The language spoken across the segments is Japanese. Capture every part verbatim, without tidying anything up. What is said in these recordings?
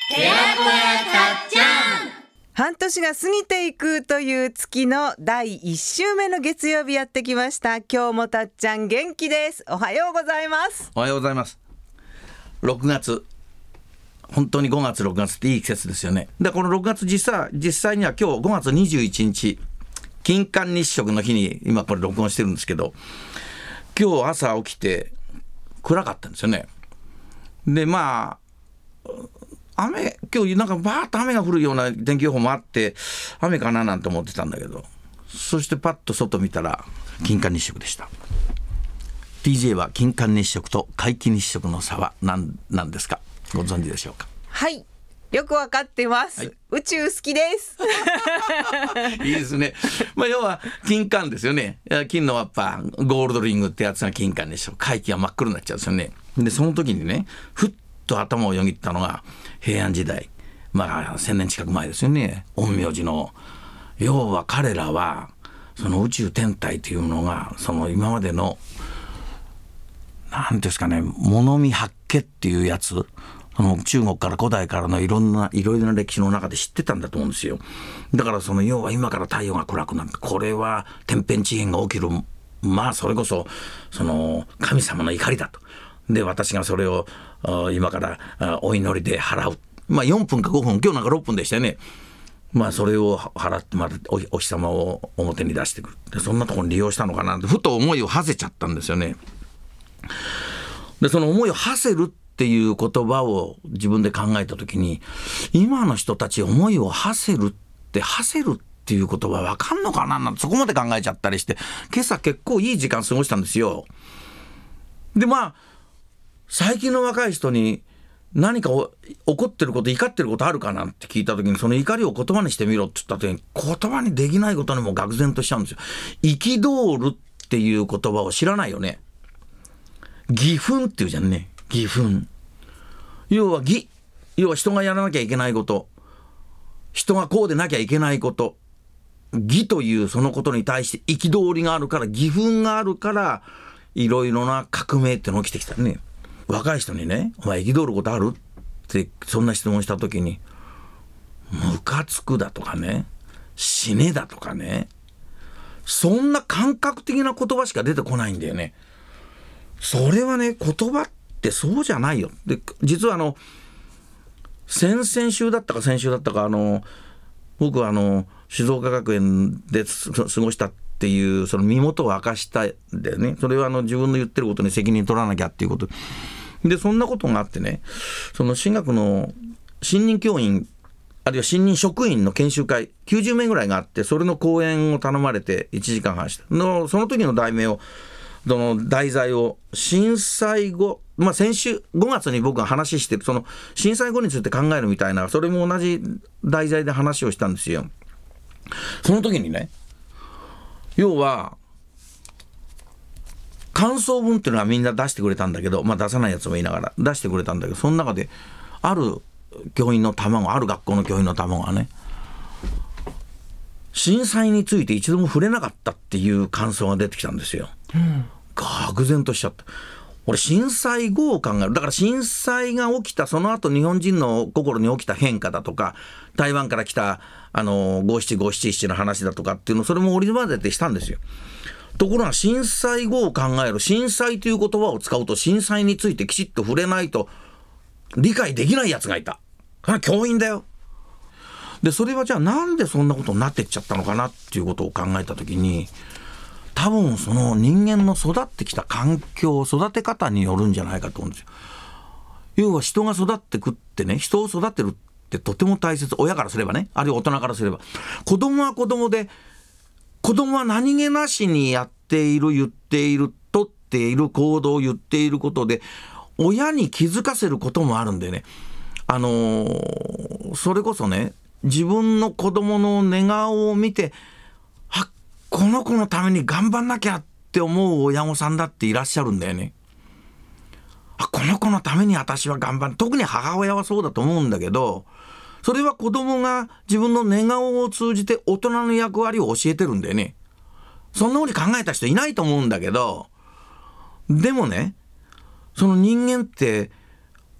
寺子屋たっちゃん。 半年が過ぎていくという月のだいいっ週目の月曜日やってきました。今日もたっちゃん元気です。おはようございます。 おはようございます。ろくがつ、本当にごがつろくがつっていい季節ですよね。でこのろくがつ実際、実際には今日ごがつにじゅういちにち金環日食の日に今これ録音してるんですけど、今日朝起きて暗かったんですよね。でまあ雨、今日なんかバーッと雨が降るような天気予報もあって雨かななんて思ってたんだけど、そしてパッと外見たら金環日食でした。 ティージェー は金環日食と皆既日食の差は何なんですか、ご存知でしょうか。 はい、よくわかってます、はい、宇宙好きですいいですね。まあ、要は金環ですよね。金のやっぱゴールドリングってやつが金環日食、皆既は真っ黒になっちゃうんですよね。でその時にね、ふっと頭をよぎったのが平安時代、まあせんねん近く前ですよね。陰陽師の要は彼らはその宇宙天体というのがその今までのなんですかね、物見八卦っていうやつ、その中国から古代からのいろんないろいろな歴史の中で知ってたんだと思うんですよ。だからその要は今から太陽が暗くなる、これは天変地変が起きる、まあそれこそその神様の怒りだと。で私がそれを今からお祈りで払う、まあよんぷんかごふん、今日なんかろっぷんでしたよね。まあそれを払ってまた お, お日様を表に出してくる。でそんなところに利用したのかなってふと思いを馳せちゃったんですよね。でその思いを馳せるっていう言葉を自分で考えた時に、今の人たち思いを馳せるって馳せるっていう言葉分かんのかななんてそこまで考えちゃったりして、今朝結構いい時間過ごしたんですよ。でまあ最近の若い人に何か起こってること、怒ってることあるかなって聞いた時に、その怒りを言葉にしてみろって言った時に言葉にできないことにも愕然としちゃうんですよ。憤るっていう言葉を知らないよね。義憤っていうじゃんね。義憤、要は義、要は人がやらなきゃいけないこと、人がこうでなきゃいけないこと、義というそのことに対して憤りがあるから、義憤があるからいろいろな革命っての起きてきたね。若い人にね、お前憤ることあるってそんな質問した時に、ムカつくだとかね、死ねだとかね、そんな感覚的な言葉しか出てこないんだよね。それはね、言葉ってそうじゃないよ。で実はあの先々週だったか先週だったか、あの僕はあの静岡学園で過ごしたっていうその身元を明かしたんだよね。それはあの自分の言ってることに責任取らなきゃっていうことで、そんなことがあってね、その進学の新任教員あるいは新任職員の研修会きゅうじゅうめいぐらいがあって、それの講演を頼まれていちじかんはんしたの。その時の題名をその題材を震災後、まあ、先週ごがつに僕が話してるその震災後について考えるみたいな、それも同じ題材で話をしたんですよ。その時にね、要は感想文っていうのはみんな出してくれたんだけど、まあ出さないやつもいながら出してくれたんだけど、その中である教員の卵、ある学校の教員の卵がね、震災について一度も触れなかったっていう感想が出てきたんですよ。うん、愕然としちゃった。俺震災後を考える。だから震災が起きたその後、日本人の心に起きた変化だとか、台湾から来たあのごしちごしちしちの話だとかっていうの、それも織り交ぜてしたんですよ。ところが震災後を考える、震災という言葉を使うと震災についてきちっと触れないと理解できないやつがいた。それは教員だよ。でそれはじゃあなんでそんなことになってっちゃったのかなっていうことを考えたときに、多分その人間の育ってきた環境、育て方によるんじゃないかと思うんですよ。要は人が育ってくってね、人を育てるってとても大切。親からすればね、あるいは大人からすれば。子供は子供で、子供は何気なしにやっている、言っている、取っている行動を言っていることで親に気づかせることもあるんでね、あのー、それこそね、自分の子供の寝顔を見て、あ、この子のために頑張んなきゃって思う親御さんだっていらっしゃるんだよね。あ、この子のために私は頑張る。特に母親はそうだと思うんだけど、それは子供が自分の寝顔を通じて大人の役割を教えてるんだよね。そんな風に考えた人いないと思うんだけど、でもね、その人間って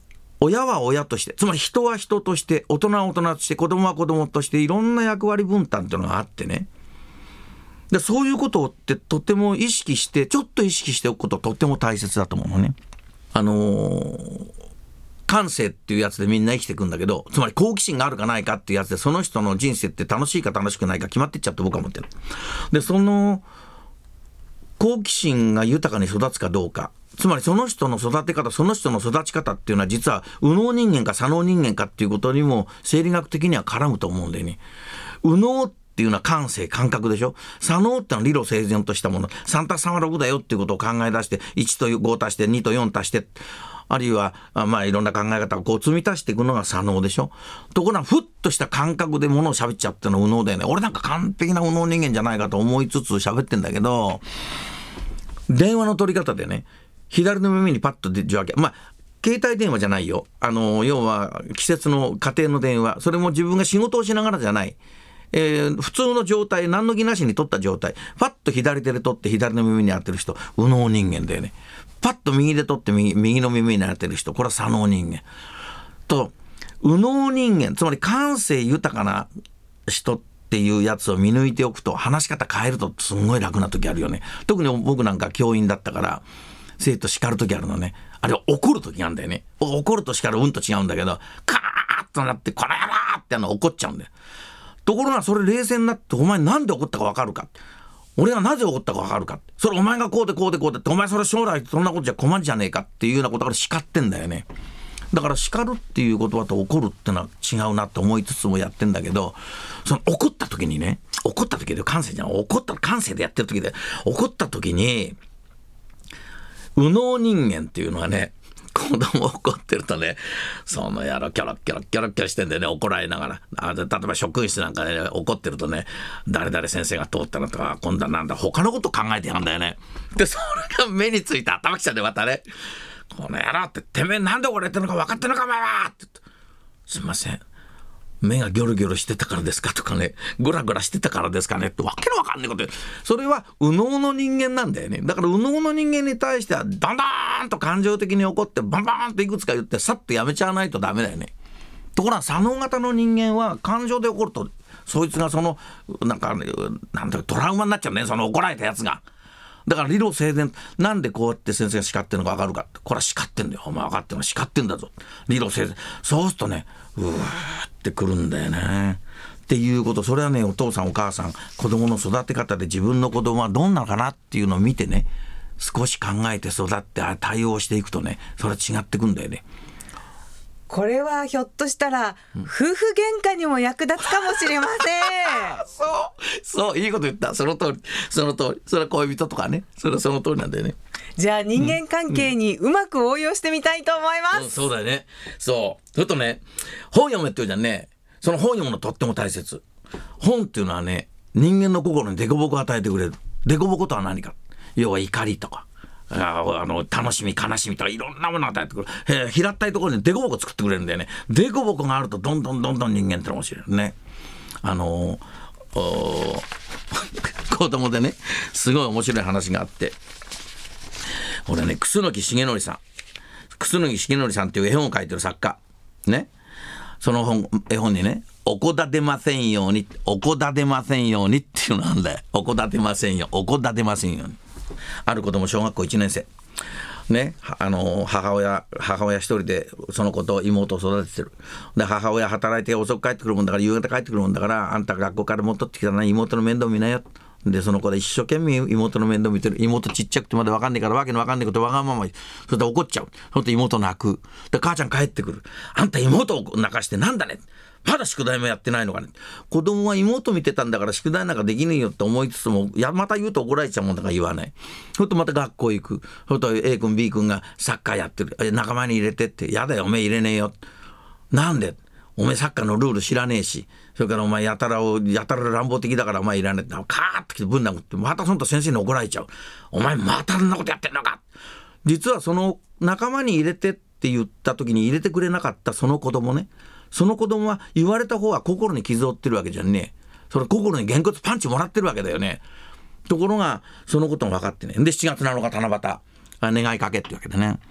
親は親として、つまり人は人として、大人は大人として、子供は子供として、いろんな役割分担っていうのがあってね。でそういうことってとても意識してちょっと意識しておくこととっても大切だと思うのね。あのー、感性っていうやつでみんな生きていくんだけど、つまり好奇心があるかないかっていうやつでその人の人生って楽しいか楽しくないか決まってっちゃって僕は思ってる。でその好奇心が豊かに育つかどうか、つまりその人の育て方、その人の育ち方っていうのは実は右脳人間か左脳人間かっていうことにも生理学的には絡むと思うんだよね。右脳っていうのは感性感覚でしょ。左脳ってのは理路整然としたもの、さんたすさんはろくだよっていうことを考え出して、いちとご足してにとよん足して、あるいはまあいろんな考え方をこう積み足していくのが左脳でしょ。ところがふっとした感覚でものを喋っちゃってるのは右脳だよね。俺なんか完璧な右脳人間じゃないかと思いつつ喋ってんだけど、電話の取り方でね、左の耳にパッと受話器、まあ携帯電話じゃないよ、あの要は季節の家庭の電話、それも自分が仕事をしながらじゃない、えー、普通の状態、何の気なしに取った状態、パッと左手で取って左の耳に当てる人、右脳人間だよね。パッと右で取って右、右の耳に当てる人、これは左脳人間と、右脳人間、つまり感性豊かな人っていうやつを見抜いておくと、話し方変えるとすんごい楽な時あるよね。特に僕なんか教員だったから生徒叱る時あるのね。あれは怒る時なんだよね。怒ると叱るうんと違うんだけど、カーッとなってこの野郎ってあの怒っちゃうんだよ。ところがそれ冷静になって、お前なんで怒ったか分かるか、俺がなぜ怒ったか分かるか、それお前がこうでこうでこうでって、お前それ将来そんなことじゃ困るじゃねえかっていうようなことから叱ってんだよね。だから叱るっていう言葉と怒るってのは違うなって思いつつもやってんだけど、その怒った時にね、怒った時で感性じゃん、怒った感性でやってる時で、怒った時に右脳人間っていうのはね、子供怒ってるとね、そのやろキョロキョロキョロキョロしてんでね、怒られながら、あ例えば職員室なんかで、ね、怒ってるとね、誰々先生が通ったのとか、今度はなんだ他のこと考えてやんだよね。でそれが目について頭きちゃうんで、またね、この野郎っててめえなんで怒られてるのか分かってるのかお前はって言って、すいません目がギョロギョロしてたからですかとかね、グラグラしてたからですかねってわけのわかんないこと、それは右脳の人間なんだよね。だから右脳の人間に対してはだんだんと感情的に怒ってバンバンといくつか言ってさっとやめちゃわないとダメだよね。ところが左脳型の人間は感情で怒ると、そいつがそのなんかなんだトラウマになっちゃうね、その怒られたやつが。だから理路整然、なんでこうやって先生が叱ってるのか分かるかって、これは叱ってんだよ、お前分かってるの叱ってんだぞ、理路整然。そうするとね、うーってくるんだよねっていうこと。それはね、お父さんお母さん子供の育て方で自分の子供はどんなのかなっていうのを見てね、少し考えて育って対応していくとね、それは違ってくんだよね。 これはひょっとしたら夫婦喧嘩にも役立つかもしれません。 そうそう、いいこと言った。その通りその通り、それは恋人とかね、それはその通りなんだよね。 じゃあ人間関係にうまく応用してみたいと思います、 うん、そうだよね。そうそれとね、本読めって言うじゃんね。その本読むのとっても大切。本っていうのはね、人間の心にデコボコを与えてくれる。デコボコとは何か、要は怒りとかああの楽しみ悲しみとかいろんなものを与えてくる、えー、平ったいところにデコボコ作ってくれるんだよね。デコボコがあるとどんどんどんどん人間って面白いね。あのー、子供でね、すごい面白い話があって、俺ね、楠木重則さん楠木重則さんっていう絵本を描いてる作家ね、その本絵本にね、おこだてませんように、おこだてませんようにっていうのなんだよ。おこだてませんよ、おこだてませんように。ある子供小学校いちねん生ね、あの母親母親一人でその子と妹を育ててる。で母親働いて遅く帰ってくるもんだから、夕方帰ってくるもんだから、あんた学校から戻ってきたら妹の面倒見なよ。でその子で一生懸命妹の面倒見てる。妹ちっちゃくてまだ分かんないからわけの分かんないことわがままに、それで怒っちゃう。それで妹泣く。で母ちゃん帰ってくる。あんた妹を泣かしてなんだね、まだ宿題もやってないのかね。子供は妹見てたんだから宿題なんかできねえよって思いつつも、やまた言うと怒られちゃうもんだから言わない。それとまた学校行く。それと A 君 B 君がサッカーやってる。仲間に入れてって。やだよおめえ入れねえよ。なんでおめえサッカーのルール知らねえし、それからお前やたらをやたら乱暴的だからお前いらねえってカーッときてぶん殴って、またそのと先生に怒られちゃう。お前またそんなことやってんのか。実はその仲間に入れてって言った時に入れてくれなかったその子供ね、その子供は言われた方は心に傷を負ってるわけじゃんね。それ心にげんこつパンチもらってるわけだよね。ところがそのことも分かってね。でしちがつなのか七夕願いかけってわけでね。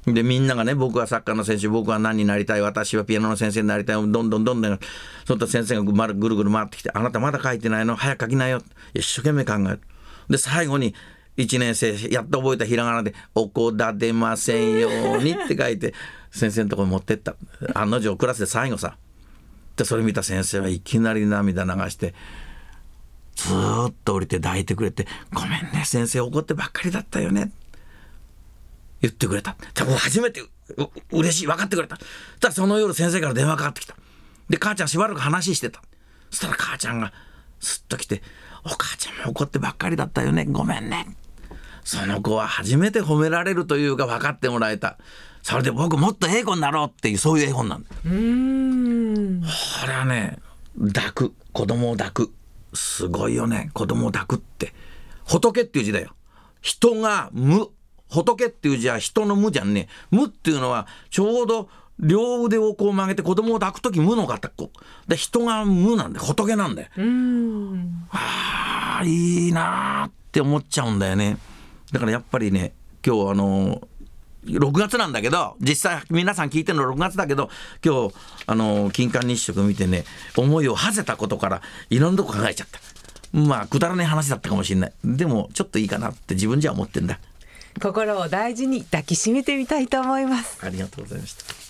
でみんながね、僕はサッカーの選手、僕は何になりたい、私はピアノの先生になりたい、どんどんどんどんその先生がぐるぐる回ってきて、あなたまだ書いてないの、早く書きなよ、一生懸命考える。で最後にいちねん生やっと覚えたひらがなで「おこだ出ませんように」って書いて先生のところに持ってった。案の定クラスで最後さ。でそれ見た先生はいきなり涙流してずーっと降りて抱いてくれて「ごめんね先生、怒ってばっかりだったよね」言ってくれた。多分初めてう嬉しい、分かってくれた。そしたらその夜先生から電話かかってきた。で母ちゃんしばらく話してた。そしたら母ちゃんがスッと来て「お母ちゃんも怒ってばっかりだったよね、ごめんね」。その子は初めて褒められるというか分かってもらえた。それで僕もっとええ子になろうっていう、そういう絵本なんだ。うーん、これはね、抱く、子供を抱く、すごいよね。子供を抱くって仏っていう字だよ。人が無、仏っていう字は人の無じゃんね。無っていうのはちょうど両腕をこう曲げて子供を抱くとき無の形で、人が無なんだよ、仏なんだよ。うーん、あーいいなーって思っちゃうんだよね。だからやっぱりね、今日あのろくがつなんだけど、実際皆さん聞いてるのろくがつだけど、今日あの金環日食見てね、思いを馳せたことからいろんなとこ考えちゃった。まあくだらない話だったかもしれない。でもちょっといいかなって自分じゃ思ってんだ。 心を大事に抱きしめてみたいと思います。 ありがとうございました。